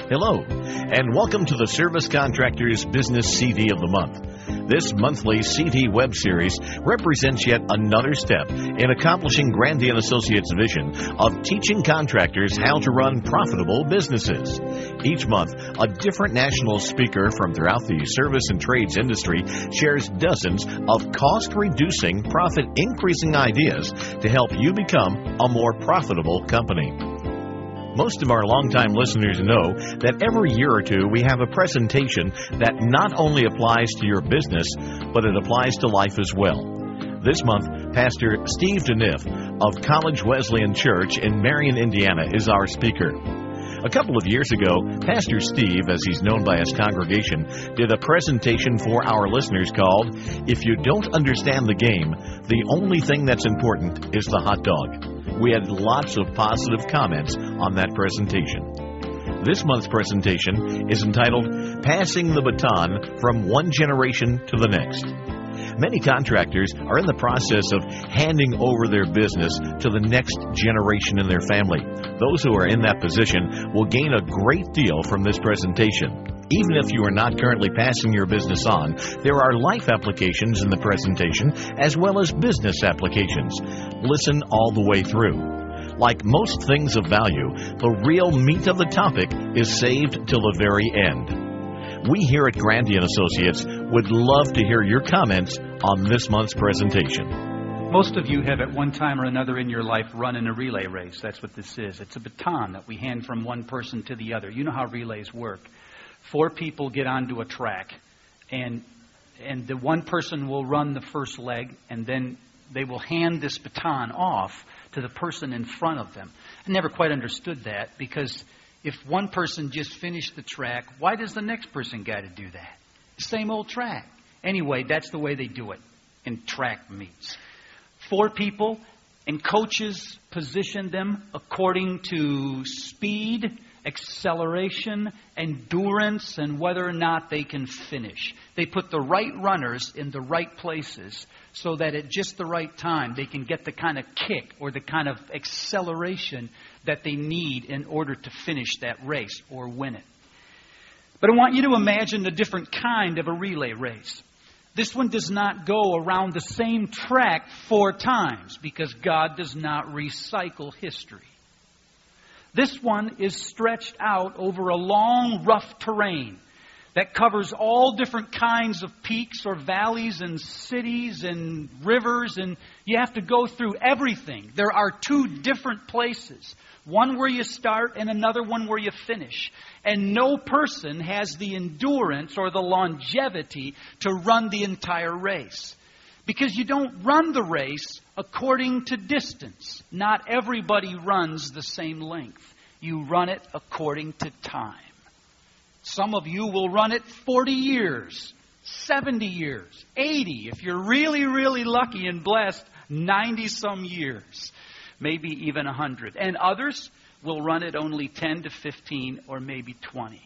Hello, and welcome to the Service Contractors Business CD of the Month. This monthly CD web series represents yet another step in accomplishing Grandy & Associates' vision of teaching contractors how to run profitable businesses. Each month, a different national speaker from throughout the service and trades industry shares dozens of cost-reducing, profit-increasing ideas to help you become a more profitable company. Most of our longtime listeners know that every year or two we have a presentation that not only applies to your business, but it applies to life as well. This month, Pastor Steve Deniff of College Wesleyan Church in Marion, Indiana, is our speaker. A couple of years ago, Pastor Steve, as he's known by his congregation, did a presentation for our listeners called, "If You Don't Understand the Game, the Only Thing That's Important is the Hot Dog." We had lots of positive comments on that presentation. This month's presentation is entitled, "Passing the Baton from One Generation to the Next." Many contractors are in the process of handing over their business to the next generation in their family. Those who are in that position will gain a great deal from this presentation. Even if you are not currently passing your business on, there are life applications in the presentation as well as business applications. Listen all the way through. Like most things of value, the real meat of the topic is saved till the very end. We here at Grandy & Associates would love to hear your comments on this month's presentation. Most of you have at one time or another in your life run in a relay race. That's what this is. It's a baton that we hand from one person to the other. You know how relays work. 4 people get onto a track, and the one person will run the first leg, and then they will hand this baton off to the person in front of them. I never quite understood that, because if one person just finished the track, why does the next person got to do that? Same old track. Anyway, that's the way they do it in track meets. 4 people, and coaches position them according to speed, acceleration, endurance, and whether or not they can finish. They put the right runners in the right places so that at just the right time they can get the kind of kick or the kind of acceleration that they need in order to finish that race or win it. But I want you to imagine a different kind of a relay race. This one does not go around the same track 4 times because God does not recycle history. This one is stretched out over a long, rough terrain that covers all different kinds of peaks or valleys and cities and rivers, and you have to go through everything. There are 2 different places, one where you start and another one where you finish. And no person has the endurance or the longevity to run the entire race. Because you don't run the race according to distance. Not everybody runs the same length. You run it according to time. Some of you will run it 40 years, 70 years, 80. If you're really, really lucky and blessed, 90-some years. Maybe even 100. And others will run it only 10 to 15 or maybe 20.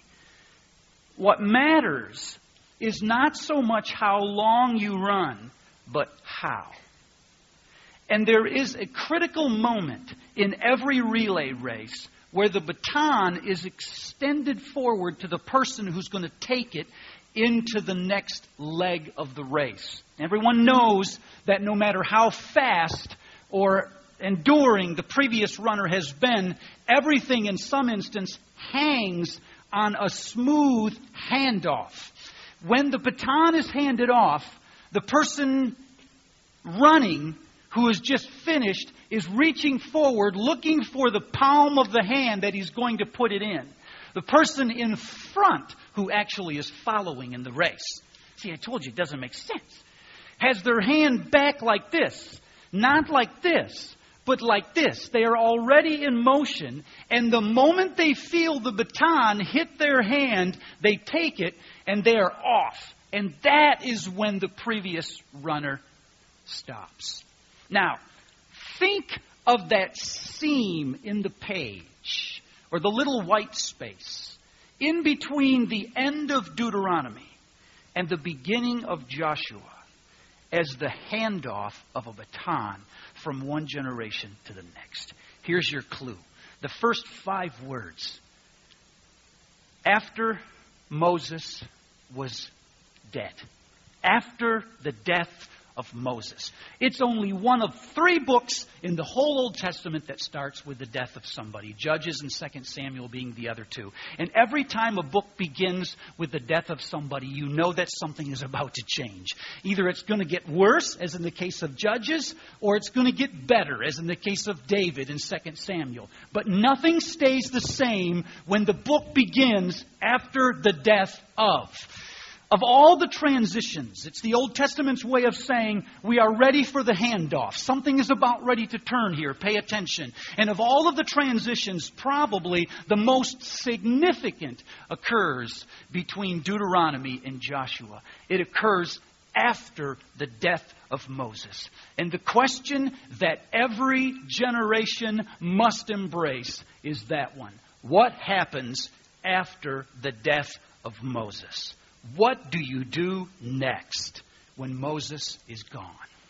What matters is not so much how long you run, but how. And there is a critical moment in every relay race where the baton is extended forward to the person who's going to take it into the next leg of the race. Everyone knows that no matter how fast or enduring the previous runner has been, everything in some instance hangs on a smooth handoff. When the baton is handed off, the person running who has just finished is reaching forward, looking for the palm of the hand that he's going to put it in. The person in front, who actually is following in the race, see, I told you it doesn't make sense, has their hand back like this. Not like this, but like this. They are already in motion, and the moment they feel the baton hit their hand, they take it, and they are off. And that is when the previous runner stops. Now, think of that seam in the page, or the little white space, in between the end of Deuteronomy and the beginning of Joshua, as the handoff of a baton from one generation to the next. Here's your clue. The first 5 words after Moses was dead. After the death of Moses. It's only one of 3 books in the whole Old Testament that starts with the death of somebody. Judges and 2 Samuel being the other 2. And every time a book begins with the death of somebody, you know that something is about to change. Either it's going to get worse, as in the case of Judges, or it's going to get better, as in the case of David in 2 Samuel. But nothing stays the same when the book begins after the death of. Of all the transitions, it's the Old Testament's way of saying we are ready for the handoff. Something is about ready to turn here. Pay attention. And of all of the transitions, probably the most significant occurs between Deuteronomy and Joshua. It occurs after the death of Moses. And the question that every generation must embrace is that one. What happens after the death of Moses? What do you do next when Moses is gone?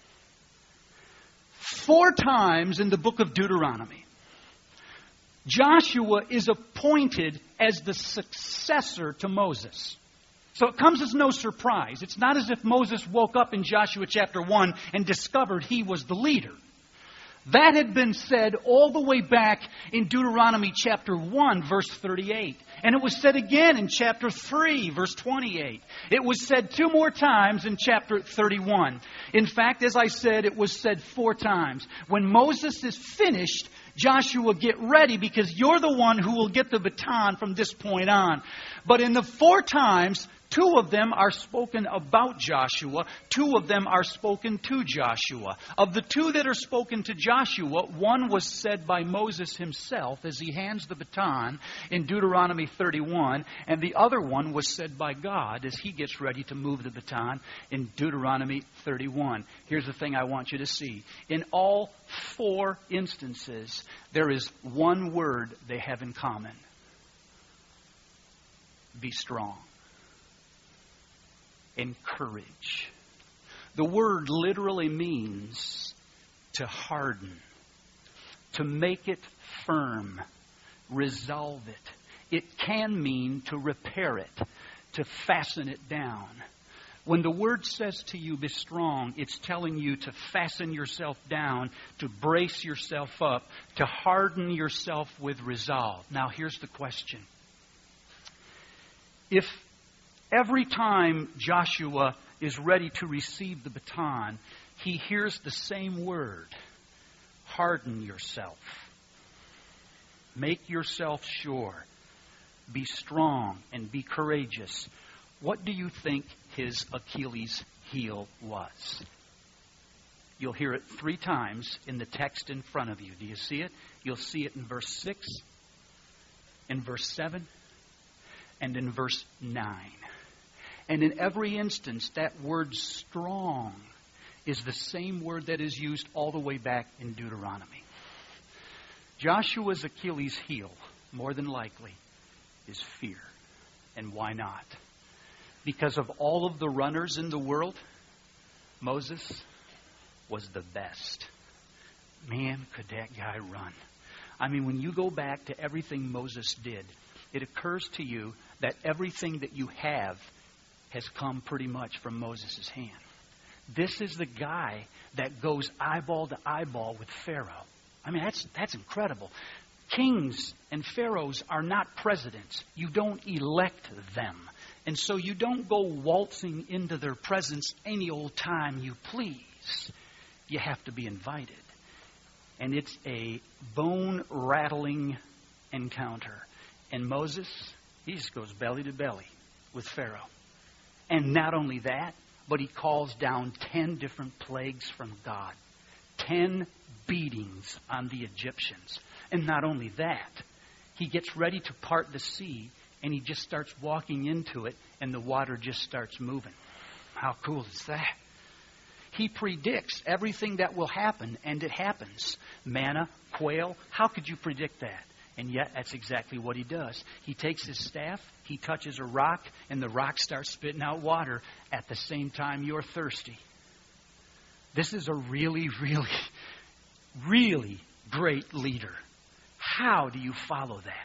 4 times in the book of Deuteronomy, Joshua is appointed as the successor to Moses. So it comes as no surprise. It's not as if Moses woke up in Joshua chapter 1 and discovered he was the leader. That had been said all the way back in Deuteronomy chapter 1, verse 38. And it was said again in chapter 3, verse 28. It was said 2 more times in chapter 31. In fact, as I said, it was said 4 times. When Moses is finished, Joshua, get ready because you're the one who will get the baton from this point on. But in the 4 times, 2 of them are spoken about Joshua. 2 of them are spoken to Joshua. Of the 2 that are spoken to Joshua, one was said by Moses himself as he hands the baton in Deuteronomy 31. And the other one was said by God as he gets ready to move the baton in Deuteronomy 31. Here's the thing I want you to see. In all 4 instances, there is one word they have in common. Be strong. Encourage. The word literally means to harden, to make it firm, resolve it. It can mean to repair it, to fasten it down. When the word says to you, be strong, it's telling you to fasten yourself down, to brace yourself up, to harden yourself with resolve. Now, here's the question. If every time Joshua is ready to receive the baton, he hears the same word, harden yourself. Make yourself sure. Be strong and be courageous. What do you think his Achilles heel was? You'll hear it 3 times in the text in front of you. Do you see it? You'll see it in verse 6, in verse 7, and in verse 9. And in every instance, that word strong is the same word that is used all the way back in Deuteronomy. Joshua's Achilles heel, more than likely, is fear. And why not? Because of all of the runners in the world, Moses was the best. Man, could that guy run. I mean, when you go back to everything Moses did, it occurs to you that everything that you have has come pretty much from Moses' hand. This is the guy that goes eyeball to eyeball with Pharaoh. I mean, that's incredible. Kings and pharaohs are not presidents. You don't elect them. And so you don't go waltzing into their presence any old time you please. You have to be invited. And it's a bone-rattling encounter. And Moses, he just goes belly to belly with Pharaoh. And not only that, but he calls down 10 different plagues from God. 10 beatings on the Egyptians. And not only that, he gets ready to part the sea, and he just starts walking into it, and the water just starts moving. How cool is that? He predicts everything that will happen, and it happens. Manna, quail, how could you predict that? And yet, that's exactly what he does. He takes his staff, he touches a rock, and the rock starts spitting out water at the same time you're thirsty. This is a really, really, really great leader. How do you follow that?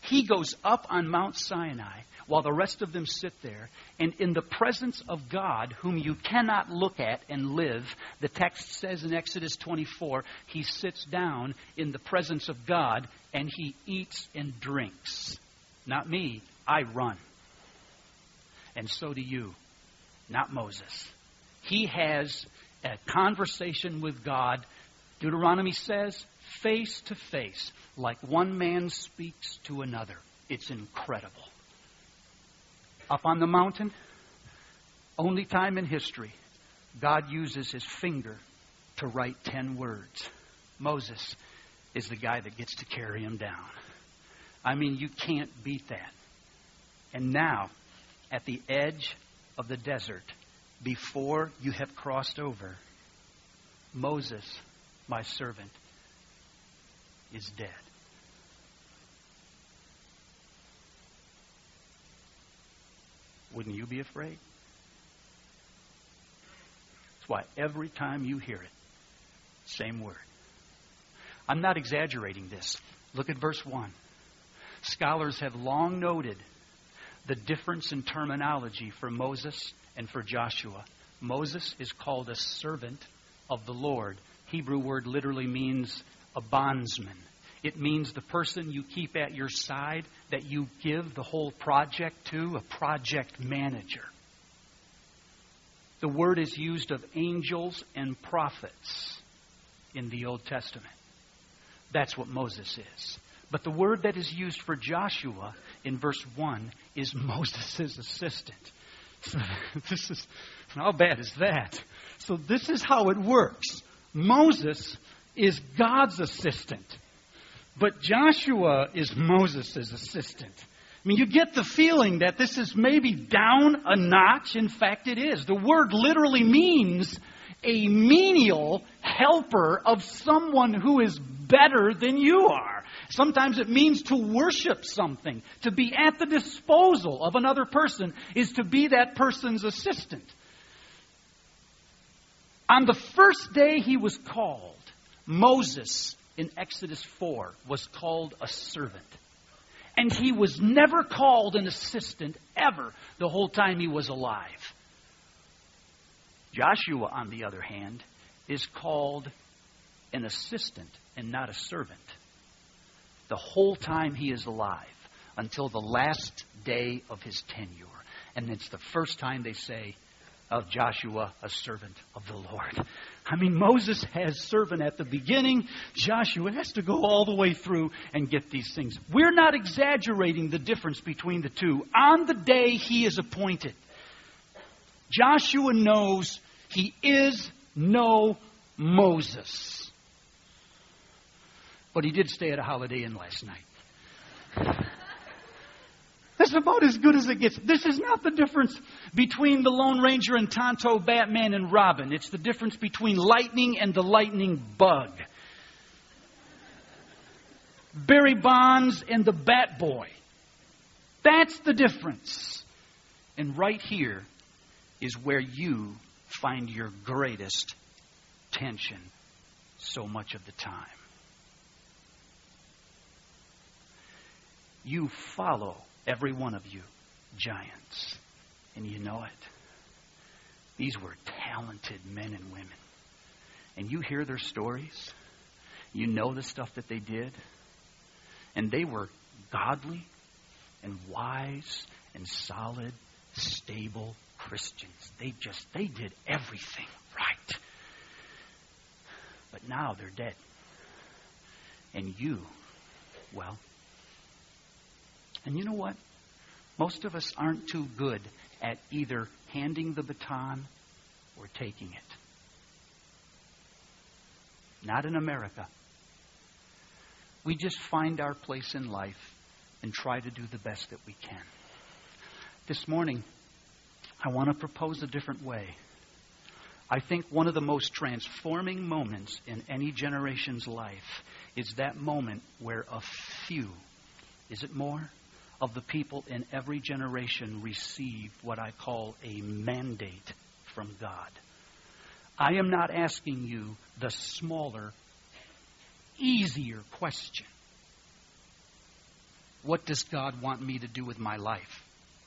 He goes up on Mount Sinai while the rest of them sit there, and in the presence of God, whom you cannot look at and live, the text says in Exodus 24, he sits down in the presence of God and he eats and drinks. Not me, I run. And so do you, not Moses. He has a conversation with God, Deuteronomy says, face to face, like one man speaks to another. It's incredible. Up on the mountain, only time in history, God uses his finger to write 10 words. Moses is the guy that gets to carry him down. I mean, you can't beat that. And now, at the edge of the desert, before you have crossed over, Moses, my servant, is dead. Wouldn't you be afraid? That's why every time you hear it, same word. I'm not exaggerating this. Look at verse 1. Scholars have long noted the difference in terminology for Moses and for Joshua. Moses is called a servant of the Lord. Hebrew word literally means a bondsman. It means the person you keep at your side, that you give the whole project to, a project manager. The word is used of angels and prophets in the Old Testament. That's what Moses is. But the word that is used for Joshua in verse 1 is Moses' assistant. So how bad is that? So this is how it works. Moses is God's assistant. But Joshua is Moses' assistant. I mean, you get the feeling that this is maybe down a notch. In fact, it is. The word literally means a menial helper of someone who is better than you are. Sometimes it means to worship something. To be at the disposal of another person is to be that person's assistant. On the first day he was called, Moses in Exodus 4 was called a servant. And he was never called an assistant ever the whole time he was alive. Joshua, on the other hand, is called an assistant and not a servant the whole time he is alive until the last day of his tenure. And it's the first time they say of Joshua, a servant of the Lord. I mean, Moses has servant at the beginning. Joshua has to go all the way through and get these things. We're not exaggerating the difference between the two. On the day he is appointed, Joshua knows he is no Moses. But he did stay at a Holiday Inn last night. That's about as good as it gets. This is not the difference between the Lone Ranger and Tonto, Batman and Robin. It's the difference between lightning and the lightning bug. Barry Bonds and the Bat Boy. That's the difference. And right here is where you find your greatest tension so much of the time. You follow, every one of you, giants. And you know it. These were talented men and women. And you hear their stories. You know the stuff that they did. And they were godly and wise and solid, stable Christians. They did everything right. But now they're dead. And you, well, and you know what? Most of us aren't too good at either handing the baton or taking it. Not in America. We just find our place in life and try to do the best that we can. This morning, I want to propose a different way. I think one of the most transforming moments in any generation's life is that moment where a few, is it more, of the people in every generation receive what I call a mandate from God. I am not asking you the smaller, easier question. What does God want me to do with my life?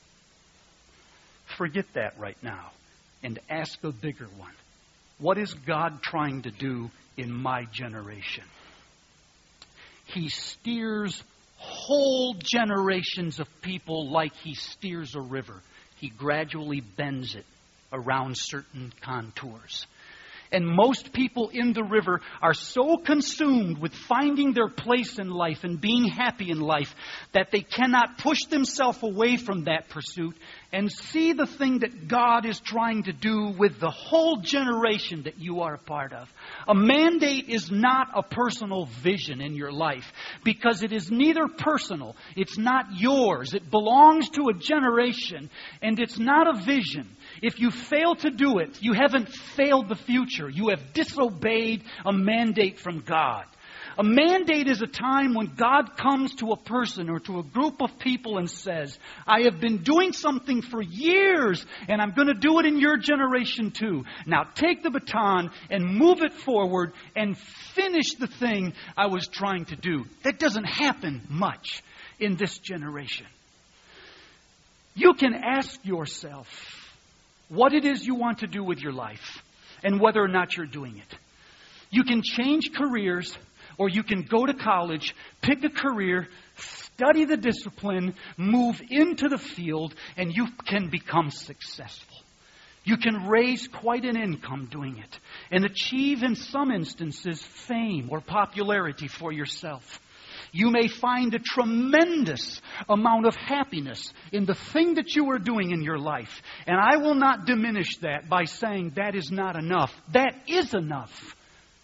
Forget that right now and ask a bigger one. What is God trying to do in my generation? He steers whole generations of people like He steers a river. He gradually bends it around certain contours. And most people in the river are so consumed with finding their place in life and being happy in life that they cannot push themselves away from that pursuit and see the thing that God is trying to do with the whole generation that you are a part of. A mandate is not a personal vision in your life because it is neither personal, it's not yours, it belongs to a generation, and it's not a vision. If you fail to do it, you haven't failed the future. You have disobeyed a mandate from God. A mandate is a time when God comes to a person or to a group of people and says, I have been doing something for years and I'm going to do it in your generation too. Now take the baton and move it forward and finish the thing I was trying to do. That doesn't happen much in this generation. You can ask yourself what it is you want to do with your life and whether or not you're doing it. You can change careers, or you can go to college, pick a career, study the discipline, move into the field, and you can become successful. You can raise quite an income doing it and achieve in some instances fame or popularity for yourself. You may find a tremendous amount of happiness in the thing that you are doing in your life. And I will not diminish that by saying that is not enough. That is enough.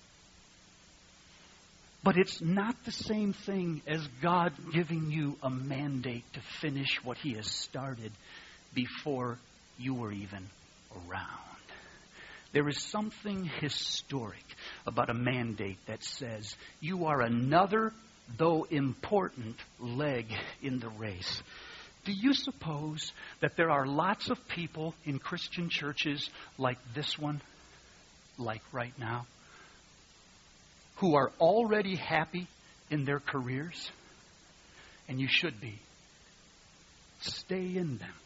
But it's not the same thing as God giving you a mandate to finish what He has started before you were even around. There is something historic about a mandate that says you are another, though important, leg in the race. Do you suppose that there are lots of people in Christian churches like this one, like right now, who are already happy in their careers? And you should be. Stay in them.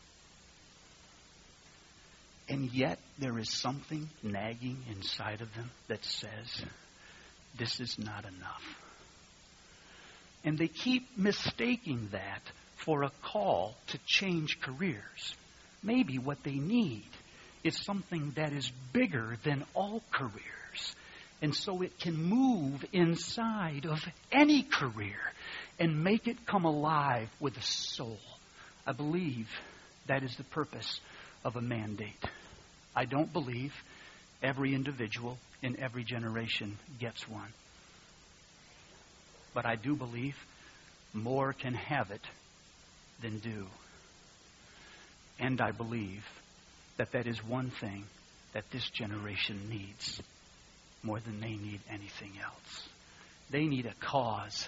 And yet there is something nagging inside of them that says, this is not enough. And they keep mistaking that for a call to change careers. Maybe what they need is something that is bigger than all careers. And so it can move inside of any career and make it come alive with a soul. I believe that is the purpose of a mandate. I don't believe every individual in every generation gets one. But I do believe more can have it than do. And I believe that that is one thing that this generation needs more than they need anything else. They need a cause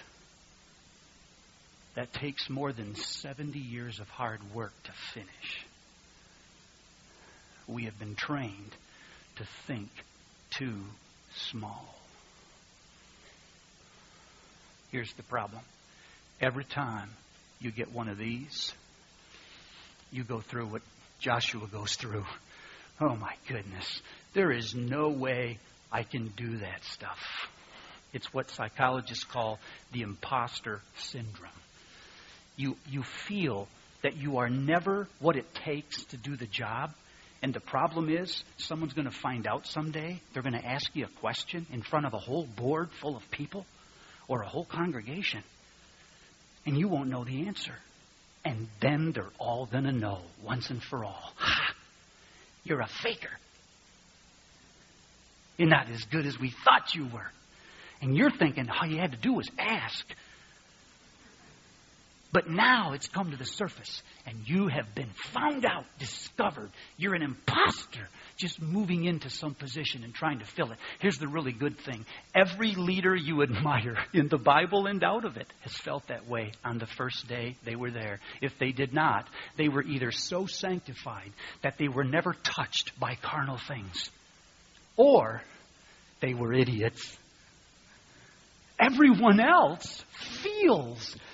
that takes more than 70 years of hard work to finish. We have been trained to think too small. Here's the problem. Every time you get one of these, you go through what Joshua goes through. Oh my goodness. There is no way I can do that stuff. It's what psychologists call the imposter syndrome. You feel that you are never what it takes to do the job. And the problem is, someone's going to find out someday. They're going to ask you a question in front of a whole board full of people or a whole congregation. And you won't know the answer. And then they're all going to know once and for all. Ha! You're a faker. You're not as good as we thought you were. And you're thinking all you had to do was ask. But now it's come to the surface and you have been found out, discovered. You're an imposter just moving into some position and trying to fill it. Here's the really good thing. Every leader you admire in the Bible and out of it has felt that way on the first day they were there. If they did not, they were either so sanctified that they were never touched by carnal things, or they were idiots. Everyone else feels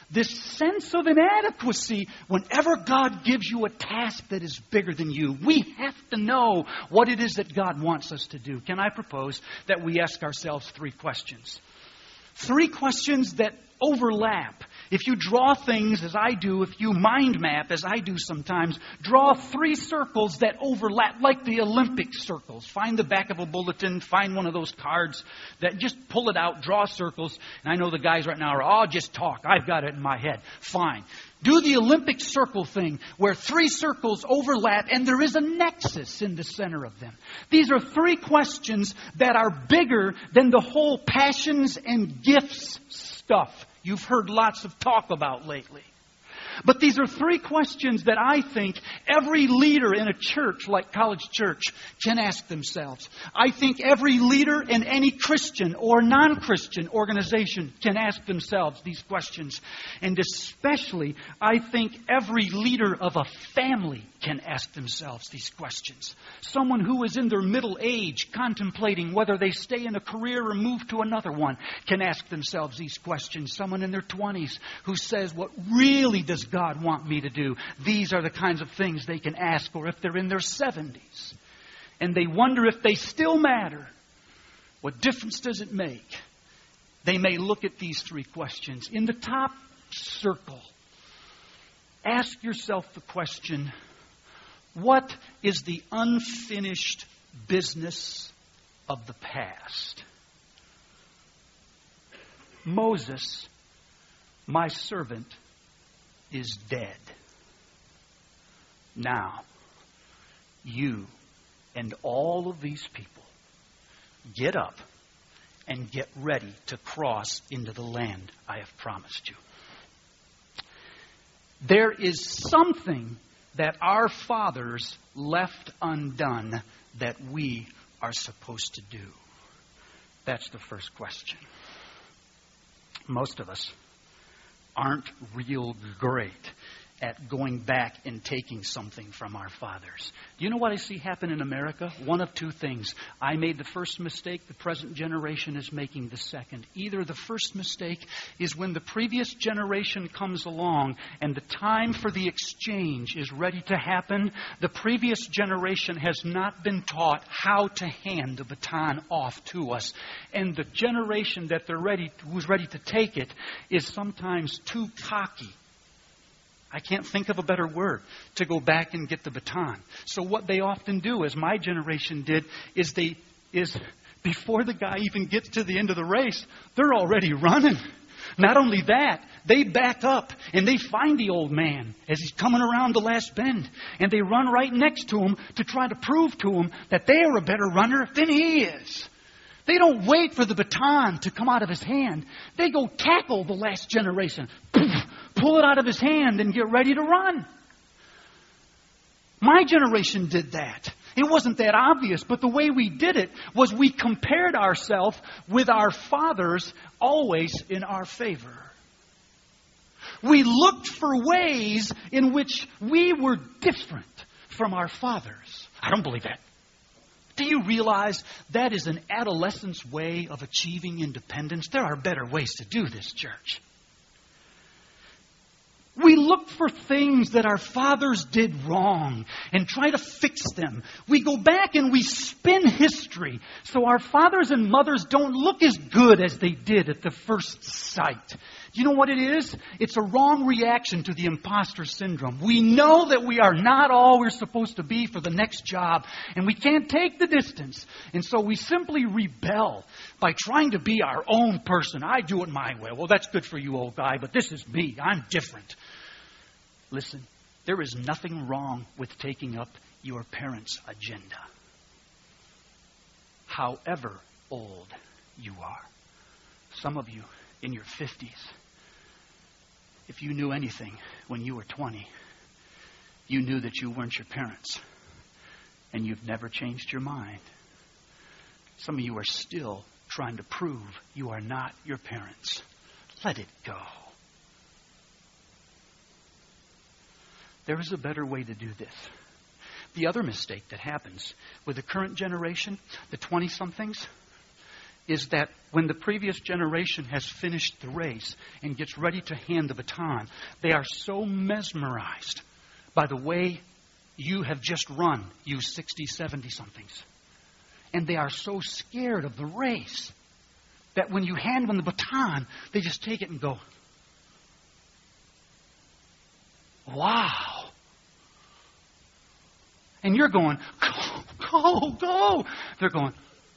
This sense of inadequacy whenever God gives you a task that is bigger than you. We have to know what it is that God wants us to do. Can I propose that we ask ourselves 3 questions? 3 questions that overlap. If you draw things as I do, if you mind map as I do sometimes, draw 3 circles that overlap, like the Olympic circles. Find the back of a bulletin, find one of those cards that just pull it out, draw circles. And I know the guys right now are, just talk. I've got it in my head. Fine. Do the Olympic circle thing where 3 circles overlap and there is a nexus in the center of them. These are 3 questions that are bigger than the whole passions and gifts stuff you've heard lots of talk about lately. But these are 3 questions that I think every leader in a church like College Church can ask themselves. I think every leader in any Christian or non-Christian organization can ask themselves these questions. And especially, I think every leader of a family can ask themselves these questions. Someone who is in their middle age contemplating whether they stay in a career or move to another one can ask themselves these questions. Someone in their 20s who says, what really does God want me to do? These are the kinds of things they can ask. Or if they're in their 70s and they wonder if they still matter, what difference does it make? They may look at these 3 questions. In the top circle, ask yourself the question, what is the unfinished business of the past? Moses, my servant, is dead. Now, you and all of these people get up and get ready to cross into the land I have promised you. There is something that our fathers left undone that we are supposed to do. That's the first question. Most of us aren't real great at going back and taking something from our fathers. Do you know what I see happen in America? One of 2 things. I made the first mistake. The present generation is making the second. Either the first mistake is when the previous generation comes along and the time for the exchange is ready to happen. The previous generation has not been taught how to hand the baton off to us. And the generation that who's ready to take it is sometimes too cocky. I can't think of a better word to go back and get the baton. So what they often do, as my generation did, is before the guy even gets to the end of the race, they're already running. Not only that, they back up and they find the old man as he's coming around the last bend. And they run right next to him to try to prove to him that they are a better runner than he is. They don't wait for the baton to come out of his hand. They go tackle the last generation. Pull it out of his hand and get ready to run. My generation did that. It wasn't that obvious, but the way we did it was we compared ourselves with our fathers always in our favor. We looked for ways in which we were different from our fathers. I don't believe that. Do you realize that is an adolescent's way of achieving independence? There are better ways to do this, church. We look for things that our fathers did wrong and try to fix them. We go back and we spin history so our fathers and mothers don't look as good as they did at the first sight. Do you know what it is? It's a wrong reaction to the imposter syndrome. We know that we are not all we're supposed to be for the next job, and we can't take the distance. And so we simply rebel by trying to be our own person. I do it my way. Well, that's good for you, old guy, but this is me. I'm different. Listen, there is nothing wrong with taking up your parents' agenda, however old you are. Some of you in your 50s, if you knew anything when you were 20, you knew that you weren't your parents, and you've never changed your mind. Some of you are still trying to prove you are not your parents. Let it go. There is a better way to do this. The other mistake that happens with the current generation, the 20-somethings, is that when the previous generation has finished the race and gets ready to hand the baton, they are so mesmerized by the way you have just run, you 60, 70-somethings. And they are so scared of the race that when you hand them the baton, they just take it and go, wow. And you're going, go, go. They're going,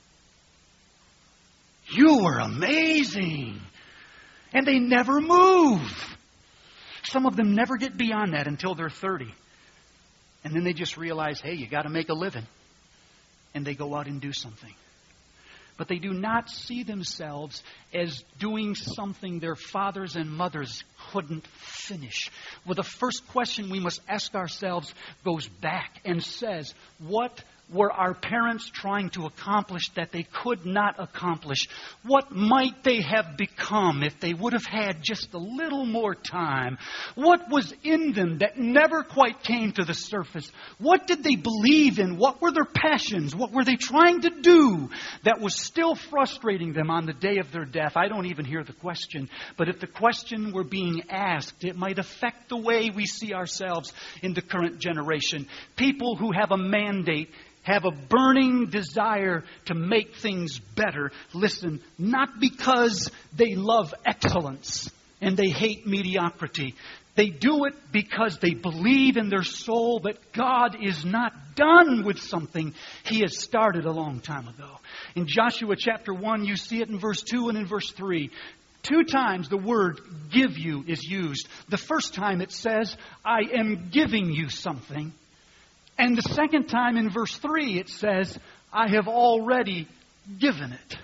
you were amazing. And they never move. Some of them never get beyond that until they're 30. And then they just realize, hey, you got to make a living. And they go out and do something. But they do not see themselves as doing something their fathers and mothers couldn't finish. Well, the first question we must ask ourselves goes back and says, what were our parents trying to accomplish that they could not accomplish? What might they have become if they would have had just a little more time? What was in them that never quite came to the surface? What did they believe in? What were their passions? What were they trying to do that was still frustrating them on the day of their death? I don't even hear the question. But if the question were being asked, it might affect the way we see ourselves in the current generation. People who have a mandate, have a burning desire to make things better. Listen, not because they love excellence and they hate mediocrity. They do it because they believe in their soul that God is not done with something He has started a long time ago. In Joshua chapter 1, you see it in verse 2 and in verse 3. 2 times the word give you is used. The first time it says, I am giving you something. And the second time in verse 3 it says, I have already given it.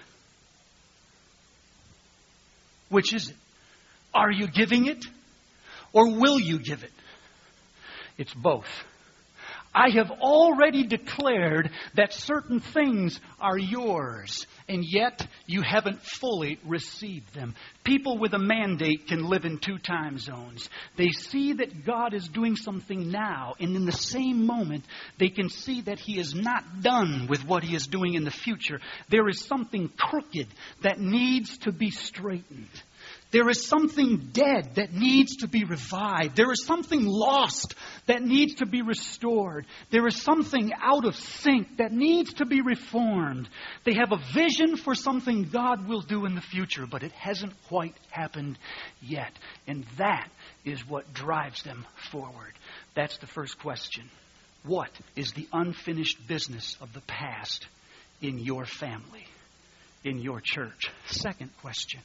Which is it? Are you giving it? Or will you give it? It's both. I have already declared that certain things are yours, and yet you haven't fully received them. People with a mandate can live in 2 time zones. They see that God is doing something now, and in the same moment, they can see that He is not done with what He is doing in the future. There is something crooked that needs to be straightened. There is something dead that needs to be revived. There is something lost that needs to be restored. There is something out of sync that needs to be reformed. They have a vision for something God will do in the future, but it hasn't quite happened yet. And that is what drives them forward. That's the first question. What is the unfinished business of the past in your family, in your church? Second question.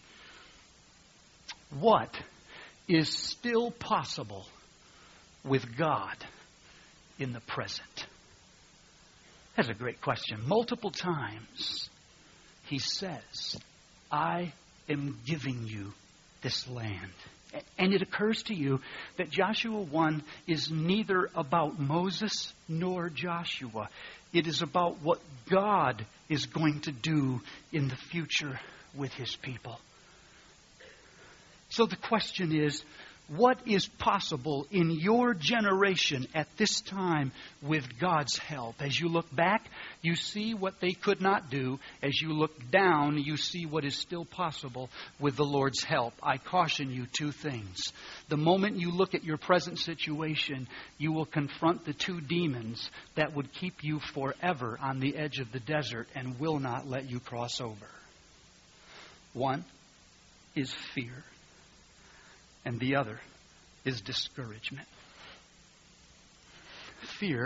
What is still possible with God in the present? That's a great question. Multiple times He says, I am giving you this land. And it occurs to you that Joshua 1 is neither about Moses nor Joshua. It is about what God is going to do in the future with His people. So the question is, what is possible in your generation at this time with God's help? As you look back, you see what they could not do. As you look down, you see what is still possible with the Lord's help. I caution you 2 things. The moment you look at your present situation, you will confront the 2 demons that would keep you forever on the edge of the desert and will not let you cross over. One is fear. And the other is discouragement. Fear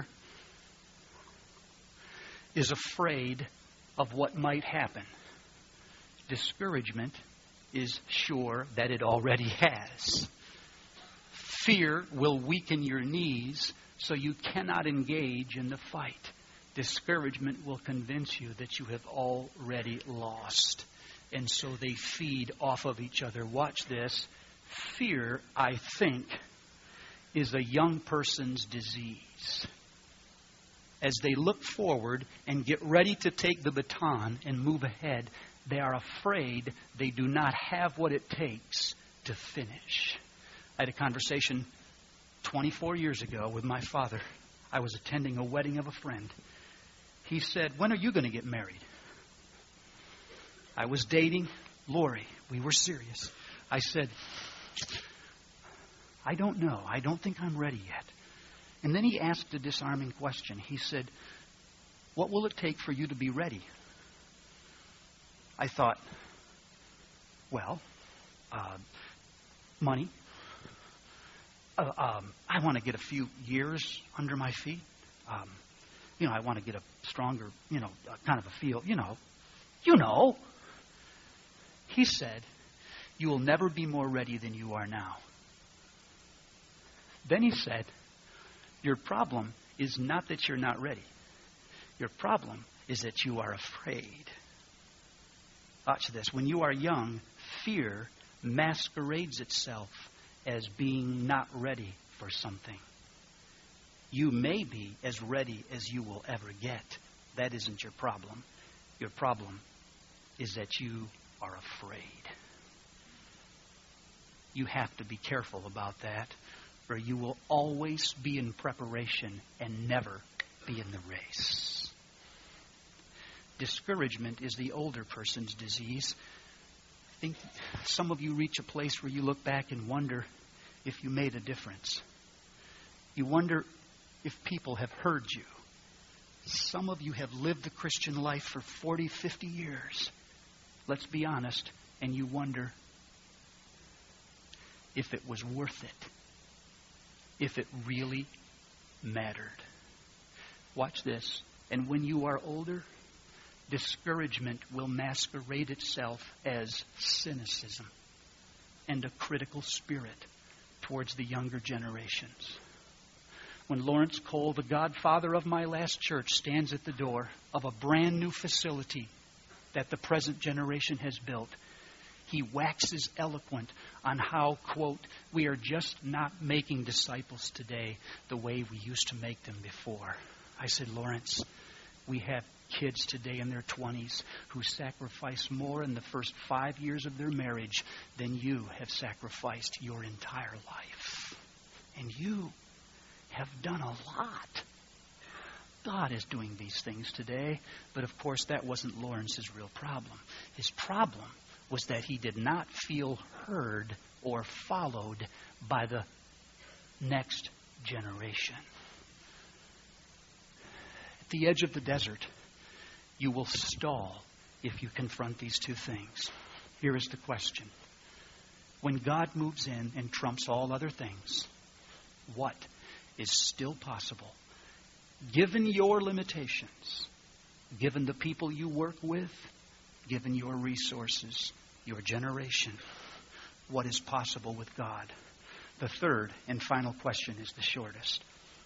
is afraid of what might happen. Discouragement is sure that it already has. Fear will weaken your knees so you cannot engage in the fight. Discouragement will convince you that you have already lost. And so they feed off of each other. Watch this. Fear, I think, is a young person's disease. As they look forward and get ready to take the baton and move ahead, they are afraid they do not have what it takes to finish. I had a conversation 24 years ago with my father. I was attending a wedding of a friend. He said, when are you going to get married? I was dating Lori. We were serious. I said, I don't know. I don't think I'm ready yet. And then he asked a disarming question. He said, what will it take for you to be ready? I thought, well, money. I want to get a few years under my feet. I want to get a stronger, kind of a feel, He said, you will never be more ready than you are now. Then he said, your problem is not that you're not ready. Your problem is that you are afraid. Watch this. When you are young, fear masquerades itself as being not ready for something. You may be as ready as you will ever get. That isn't your problem. Your problem is that you are afraid. You have to be careful about that, or you will always be in preparation and never be in the race. Discouragement is the older person's disease. I think some of you reach a place where you look back and wonder if you made a difference. You wonder if people have heard you. Some of you have lived the Christian life for 40, 50 years. Let's be honest. And you wonder if it was worth it. If it really mattered. Watch this. And when you are older, discouragement will masquerade itself as cynicism and a critical spirit towards the younger generations. When Lawrence Cole, the godfather of my last church, stands at the door of a brand new facility that the present generation has built, he waxes eloquent on how, quote, we are just not making disciples today the way we used to make them before. I said, Lawrence, we have kids today in their 20s who sacrifice more in the first 5 years of their marriage than you have sacrificed your entire life. And you have done a lot. God is doing these things today. But of course, that wasn't Lawrence's real problem. His problem was that he did not feel heard or followed by the next generation. At the edge of the desert, you will stall if you confront these two things. Here is the question. When God moves in and trumps all other things, what is still possible? Given your limitations, given the people you work with, given your resources, your generation, what is possible with God? The third and final question is the shortest.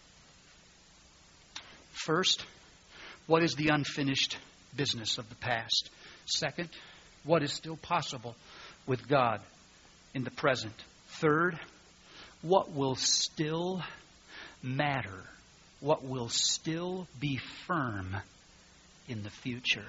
First, what is the unfinished business of the past? Second, what is still possible with God in the present? Third, what will still matter? What will still be firm in the future?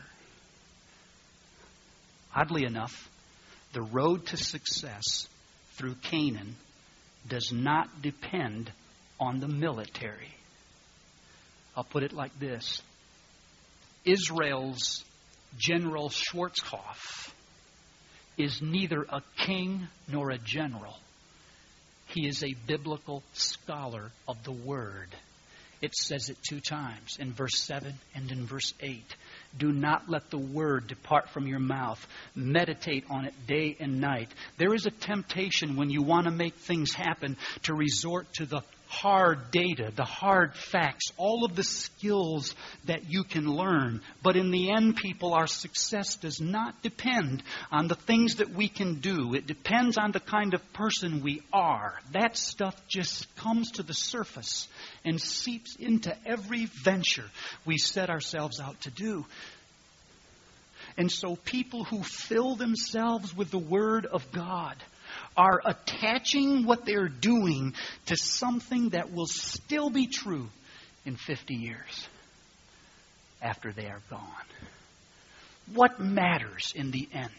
Oddly enough, the road to success through Canaan does not depend on the military. I'll put it like this. Israel's General Schwarzkopf is neither a king nor a general. He is a biblical scholar of the Word. It says it 2 times, in verse 7 and in verse 8. Do not let the word depart from your mouth. Meditate on it day and night. There is a temptation when you want to make things happen to resort to the hard data, the hard facts, all of the skills that you can learn. But in the end, people, our success does not depend on the things that we can do. It depends on the kind of person we are. That stuff just comes to the surface and seeps into every venture we set ourselves out to do. And so people who fill themselves with the Word of God are attaching what they're doing to something that will still be true in 50 years after they are gone. What matters in the end?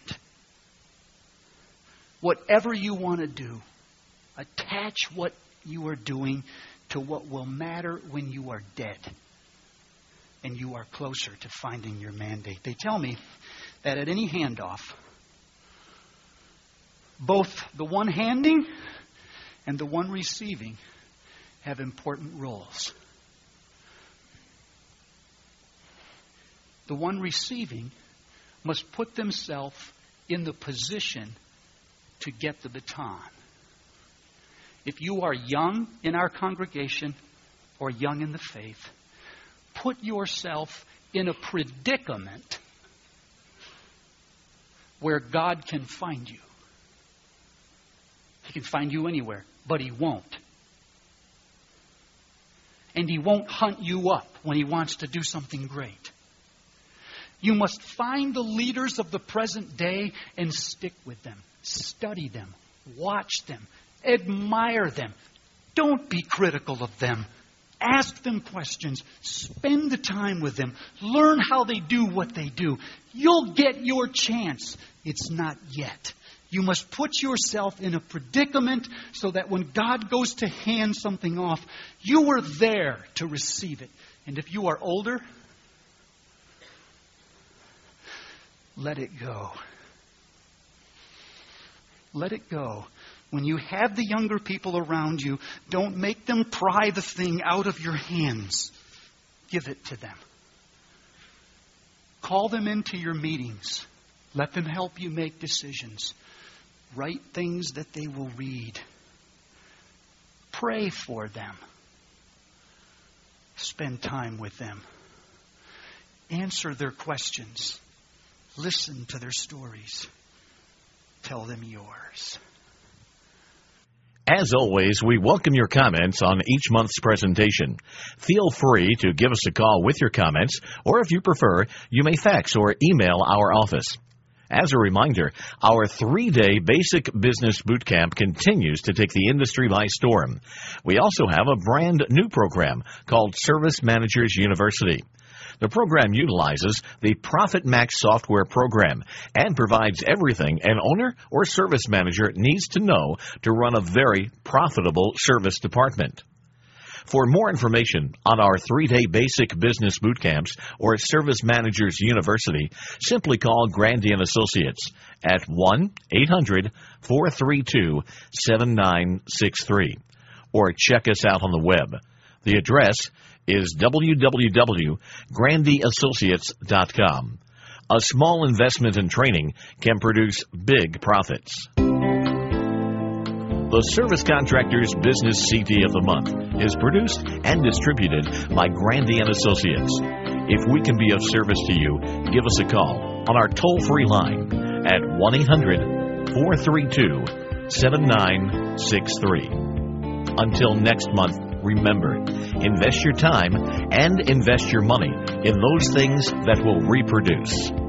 Whatever you want to do, attach what you are doing to what will matter when you are dead and you are closer to finding your mandate. They tell me that at any handoff, both the one handing and the one receiving have important roles. The one receiving must put themselves in the position to get the baton. If you are young in our congregation or young in the faith, put yourself in a predicament where God can find you. He can find you anywhere, but He won't. And He won't hunt you up when He wants to do something great. You must find the leaders of the present day and stick with them. Study them. Watch them. Admire them. Don't be critical of them. Ask them questions. Spend the time with them. Learn how they do what they do. You'll get your chance. It's not yet. You must put yourself in a predicament so that when God goes to hand something off, you are there to receive it. And if you are older, let it go. Let it go. When you have the younger people around you, don't make them pry the thing out of your hands. Give it to them. Call them into your meetings. Let them help you make decisions. Write things that they will read. Pray for them. Spend time with them. Answer their questions. Listen to their stories. Tell them yours. As always, we welcome your comments on each month's presentation. Feel free to give us a call with your comments, or if you prefer, you may fax or email our office. As a reminder, our 3-day basic business boot camp continues to take the industry by storm. We also have a brand new program called Service Managers University. The program utilizes the Profit Max software program and provides everything an owner or service manager needs to know to run a very profitable service department. For more information on our 3-day basic business boot camps or Service Managers University, simply call Grandy & Associates at 1-800-432-7963 or check us out on the web. The address is www.grandyassociates.com. A small investment in training can produce big profits. The Service Contractors Business CD of the Month is produced and distributed by Grandy & Associates. If we can be of service to you, give us a call on our toll-free line at 1-800-432-7963. Until next month, remember, invest your time and invest your money in those things that will reproduce.